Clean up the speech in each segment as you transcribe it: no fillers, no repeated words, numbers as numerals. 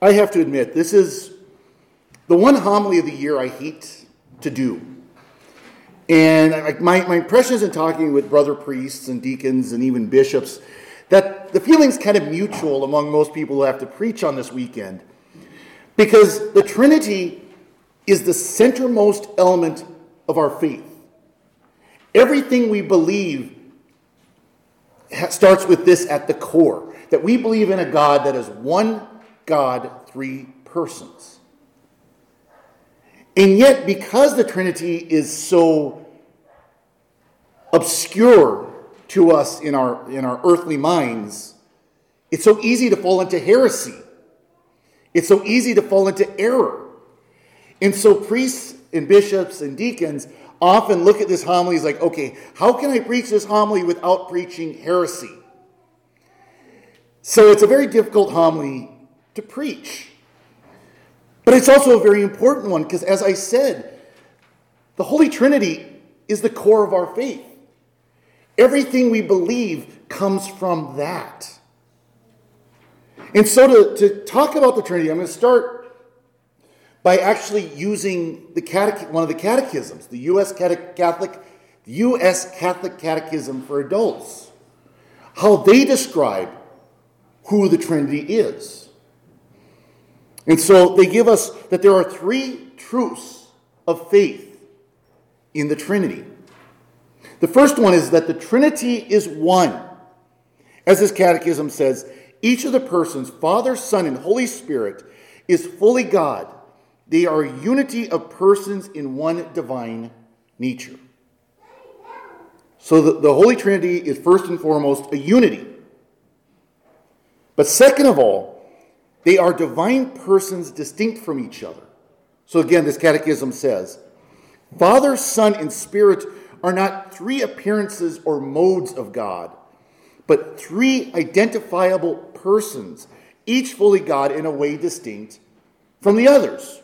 I have to admit, this is the one homily of the year I hate to do. And my impressions in talking with brother priests and deacons and even bishops, that the feeling's kind of mutual among most people who have to preach on this weekend. Because the Trinity is the centermost element of our faith. Everything we believe starts with this at the core, that we believe in a God that is one God, three persons. And yet, because the Trinity is so obscure to us in our earthly minds, it's so easy to fall into heresy. It's so easy to fall into error. And so priests and bishops and deacons often look at this homily as like, okay, how can I preach this homily without preaching heresy? So it's a very difficult homily to preach. But it's also a very important one because, as I said, the Holy Trinity is the core of our faith. Everything we believe comes from that. And so to talk about the Trinity, I'm going to start by actually using one of the catechisms, the U.S. Catholic Catechism for Adults, how they describe who the Trinity is. And so they give us that there are three truths of faith in the Trinity. The first one is that the Trinity is one. As this catechism says, each of the persons, Father, Son, and Holy Spirit, is fully God. They are a unity of persons in one divine nature. So the Holy Trinity is first and foremost a unity. But second of all, they are divine persons distinct from each other. So again, this catechism says, Father, Son, and Spirit are not three appearances or modes of God, but three identifiable persons, each fully God in a way distinct from the others.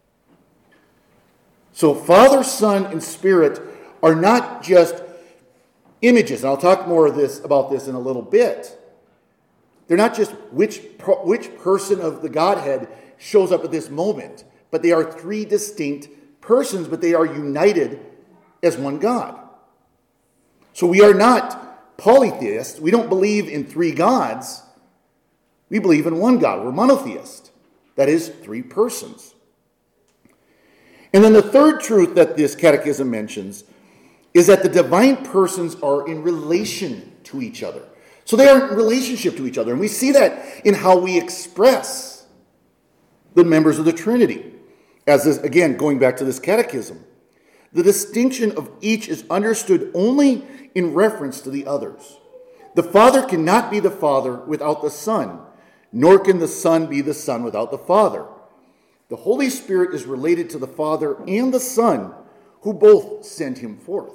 So Father, Son, and Spirit are not just images, and I'll talk more about this in a little bit. They're not just which person of the Godhead shows up at this moment, but they are three distinct persons, but they are united as one God. So we are not polytheists. We don't believe in three gods. We believe in one God. We're monotheist. That is, three persons. And then the third truth that this catechism mentions is that the divine persons are in relation to each other. So they are in relationship to each other. And we see that in how we express the members of the Trinity. As this, again, going back to this catechism, the distinction of each is understood only in reference to the others. The Father cannot be the Father without the Son, nor can the Son be the Son without the Father. The Holy Spirit is related to the Father and the Son, who both send him forth.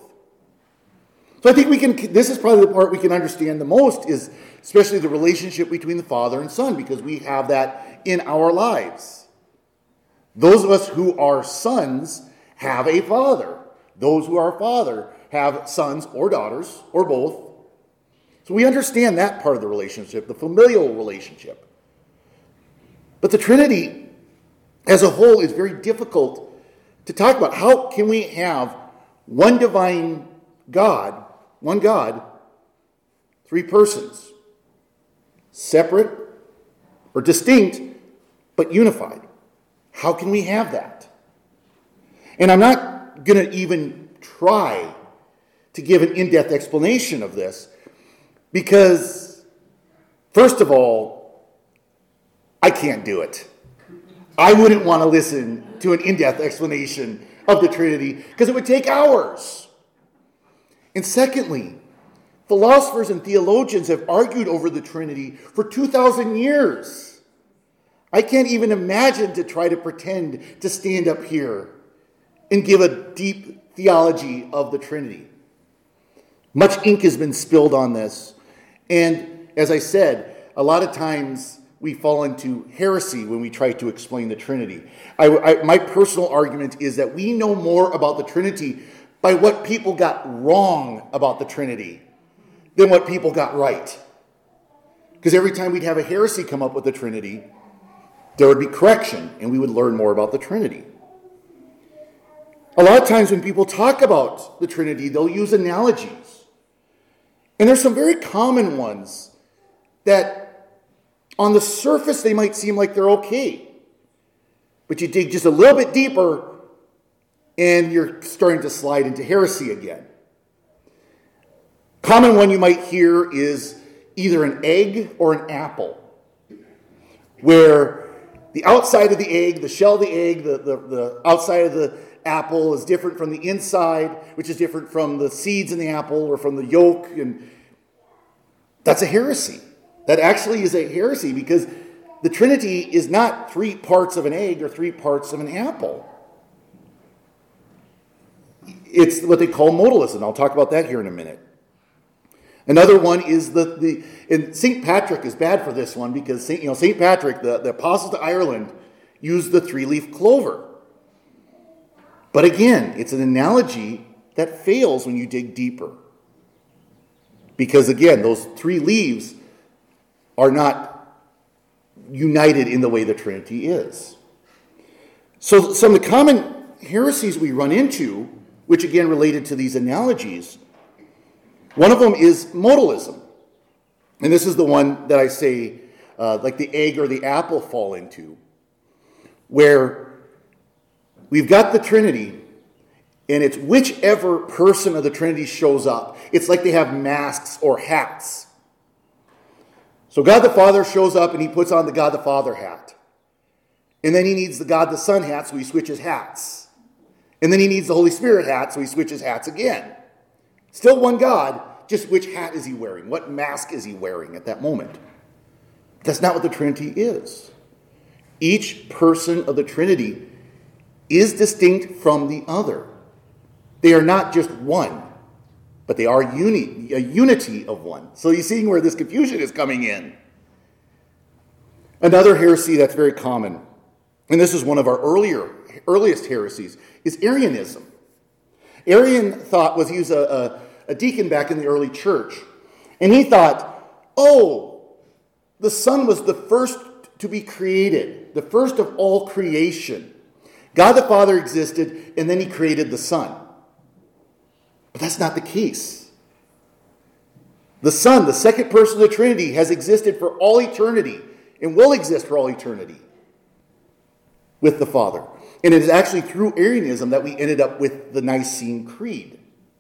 So I think this is probably the part we can understand the most, is especially the relationship between the Father and Son, because we have that in our lives. Those of us who are sons have a father. Those who are father have sons or daughters, or both. So we understand that part of the relationship, the familial relationship. But the Trinity as a whole is very difficult to talk about. How can we have one divine God, one God, three persons, separate or distinct, but unified? How can we have that? And I'm not going to even try to give an in-depth explanation of this, because, first of all, I can't do it. I wouldn't want to listen to an in-depth explanation of the Trinity, because it would take hours. And secondly, philosophers and theologians have argued over the Trinity for 2,000 years. I can't even imagine to try to pretend to stand up here and give a deep theology of the Trinity. Much ink has been spilled on this. And as I said, a lot of times we fall into heresy when we try to explain the Trinity. My personal argument is that we know more about the Trinity by what people got wrong about the Trinity than what people got right. Because every time we'd have a heresy come up with the Trinity, there would be correction, and we would learn more about the Trinity. A lot of times when people talk about the Trinity, they'll use analogies. And there's some very common ones that on the surface they might seem like they're okay. But you dig just a little bit deeper and you're starting to slide into heresy again. Common one you might hear is either an egg or an apple, where the outside of the egg, the shell of the egg, the outside of the apple is different from the inside, which is different from the seeds in the apple or from the yolk. And that's a heresy. That actually is a heresy because the Trinity is not 3 parts of an egg or 3 parts of an apple. It's what they call modalism. I'll talk about that here in a minute. Another one is and St. Patrick is bad for this one because St. Patrick, the apostle to Ireland, used the 3-leaf clover. But again, it's an analogy that fails when you dig deeper. Because again, those 3 leaves are not united in the way the Trinity is. So some of the common heresies we run into, which again related to these analogies, one of them is modalism. And this is the one that I say, like the egg or the apple fall into, where we've got the Trinity, and it's whichever person of the Trinity shows up. It's like they have masks or hats. So God the Father shows up, and he puts on the God the Father hat. And then he needs the God the Son hat, so he switches hats. And then he needs the Holy Spirit hat, so he switches hats again. Still one God, just which hat is he wearing? What mask is he wearing at that moment? That's not what the Trinity is. Each person of the Trinity is distinct from the other. They are not just one, but they are a unity of one. So you're seeing where this confusion is coming in. Another heresy that's very common, and this is one of our earliest heresies, is Arianism. Arian thought he was a deacon back in the early church, and he thought, the Son was the first to be created, the first of all creation. God the Father existed, and then he created the Son. But that's not the case. The Son, the second person of the Trinity, has existed for all eternity and will exist for all eternity with the Father. And it is actually through Arianism that we ended up with the Nicene Creed.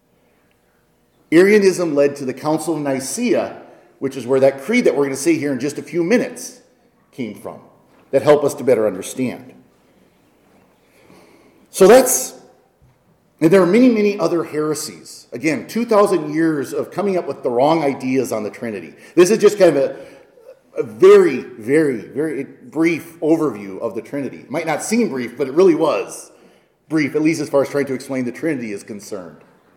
Arianism led to the Council of Nicaea, which is where that creed that we're going to see here in just a few minutes came from, that help us to better understand. So and there are many, many other heresies. Again, 2,000 years of coming up with the wrong ideas on the Trinity. This is just kind of a very, very, very brief overview of the Trinity. It might not seem brief, but it really was brief, at least as far as trying to explain the Trinity is concerned.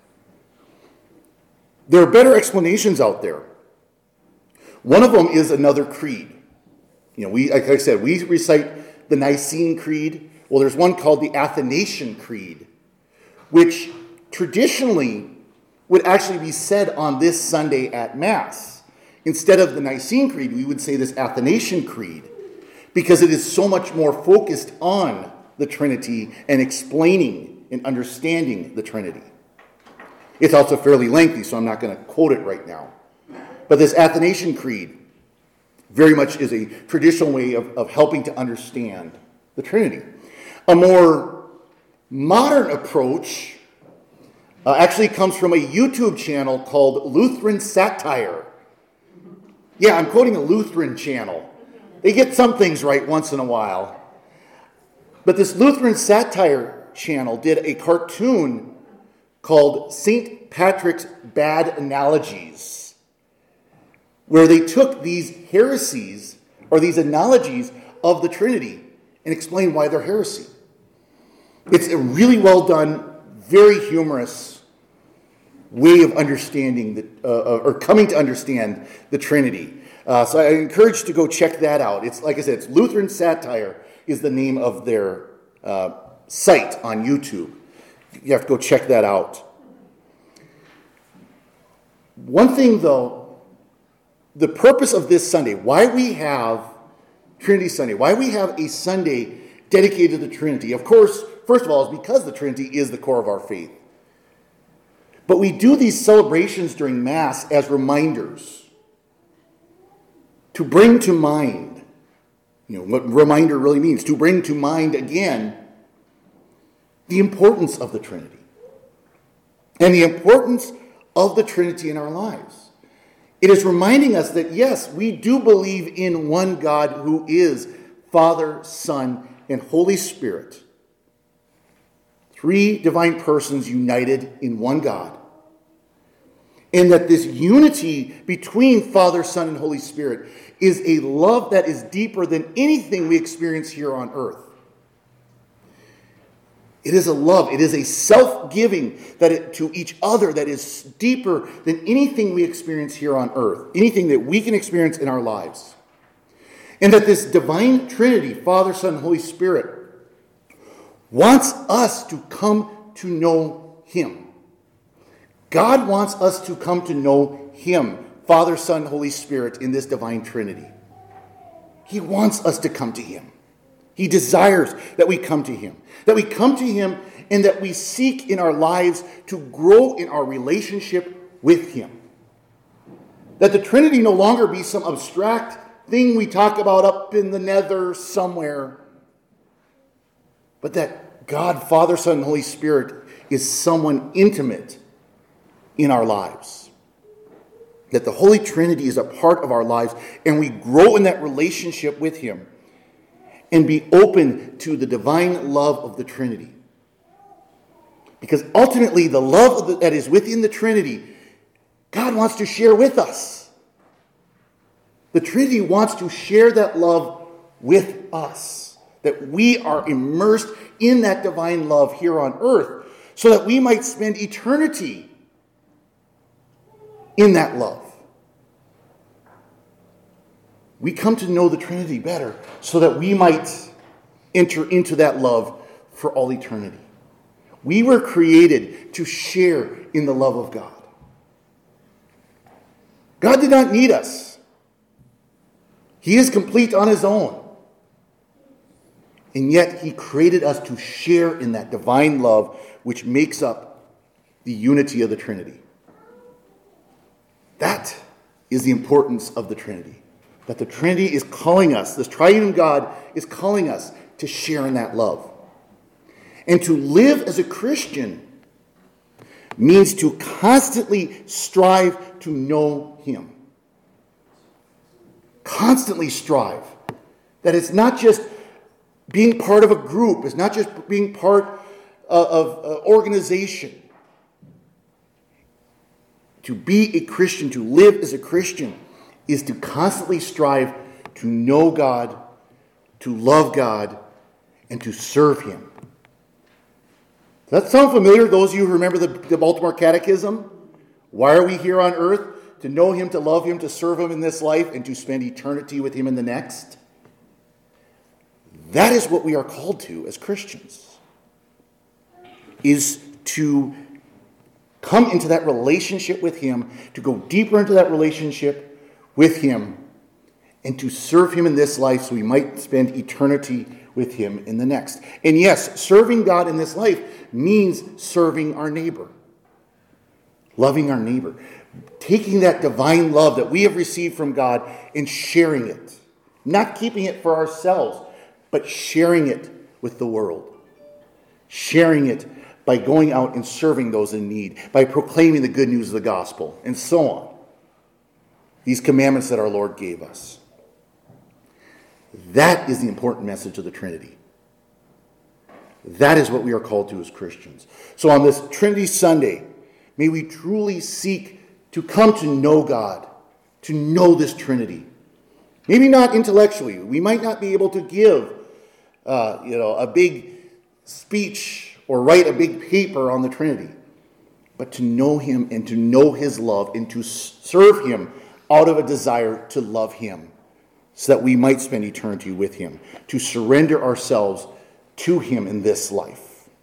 There are better explanations out there. One of them is another creed. Like I said, we recite the Nicene Creed. Well, there's one called the Athanasian Creed, which traditionally would actually be said on this Sunday at Mass. Instead of the Nicene Creed, we would say this Athanasian Creed, because it is so much more focused on the Trinity and explaining and understanding the Trinity. It's also fairly lengthy, so I'm not going to quote it right now. But this Athanasian Creed very much is a traditional way of helping to understand the Trinity. A more modern approach actually comes from a YouTube channel called Lutheran Satire. Yeah, I'm quoting a Lutheran channel. They get some things right once in a while. But this Lutheran Satire channel did a cartoon called St. Patrick's Bad Analogies, where they took these heresies or these analogies of the Trinity and explained why they're heresy. It's a really well done, very humorous way of understanding or coming to understand the Trinity. So I encourage you to go check that out. It's like I said, it's Lutheran Satire is the name of their site on YouTube. You have to go check that out. One thing, though, the purpose of this Sunday, why we have Trinity Sunday. Why we have a Sunday dedicated to the Trinity. Of course, first of all, is because the Trinity is the core of our faith. But we do these celebrations during Mass as reminders to bring to mind, what reminder really means, to bring to mind again the importance of the Trinity and the importance of the Trinity in our lives. It is reminding us that, yes, we do believe in one God who is Father, Son, and Holy Spirit. Three divine persons united in one God. And that this unity between Father, Son, and Holy Spirit is a love that is deeper than anything we experience here on earth. It is a love, it is a self-giving to each other that is deeper than anything we experience here on earth, anything that we can experience in our lives. And that this divine Trinity, Father, Son, and Holy Spirit, wants us to come to know Him. God wants us to come to know Him, Father, Son, Holy Spirit, in this divine Trinity. He wants us to come to Him. He desires that we come to Him. That we come to Him and that we seek in our lives to grow in our relationship with Him. That the Trinity no longer be some abstract thing we talk about up in the nether somewhere. But that God, Father, Son, and Holy Spirit is someone intimate in our lives. That the Holy Trinity is a part of our lives and we grow in that relationship with Him. And be open to the divine love of the Trinity. Because ultimately, the love that is within the Trinity, God wants to share with us. The Trinity wants to share that love with us. That we are immersed in that divine love here on earth, so that we might spend eternity in that love. We come to know the Trinity better so that we might enter into that love for all eternity. We were created to share in the love of God. God did not need us. He is complete on His own. And yet He created us to share in that divine love which makes up the unity of the Trinity. That is the importance of the Trinity. That the Trinity is calling us, this triune God is calling us to share in that love. And to live as a Christian means to constantly strive to know Him. Constantly strive. That it's not just being part of a group, it's not just being part of an organization. To be a Christian, to live as a Christian, is to constantly strive to know God, to love God, and to serve Him. Does that sound familiar, those of you who remember the Baltimore Catechism? Why are we here on earth? To know Him, to love Him, to serve Him in this life, and to spend eternity with Him in the next? That is what we are called to as Christians. Is to come into that relationship with Him, to go deeper into that relationship with Him, and to serve Him in this life so we might spend eternity with Him in the next. And yes, serving God in this life means serving our neighbor. Loving our neighbor. Taking that divine love that we have received from God and sharing it. Not keeping it for ourselves, but sharing it with the world. Sharing it by going out and serving those in need, by proclaiming the good news of the gospel, and so on. These commandments that our Lord gave us. That is the important message of the Trinity. That is what we are called to as Christians. So on this Trinity Sunday, may we truly seek to come to know God, to know this Trinity. Maybe not intellectually. We might not be able to give a big speech or write a big paper on the Trinity, but to know Him and to know His love and to serve Him out of a desire to love Him so that we might spend eternity with Him, to surrender ourselves to Him in this life.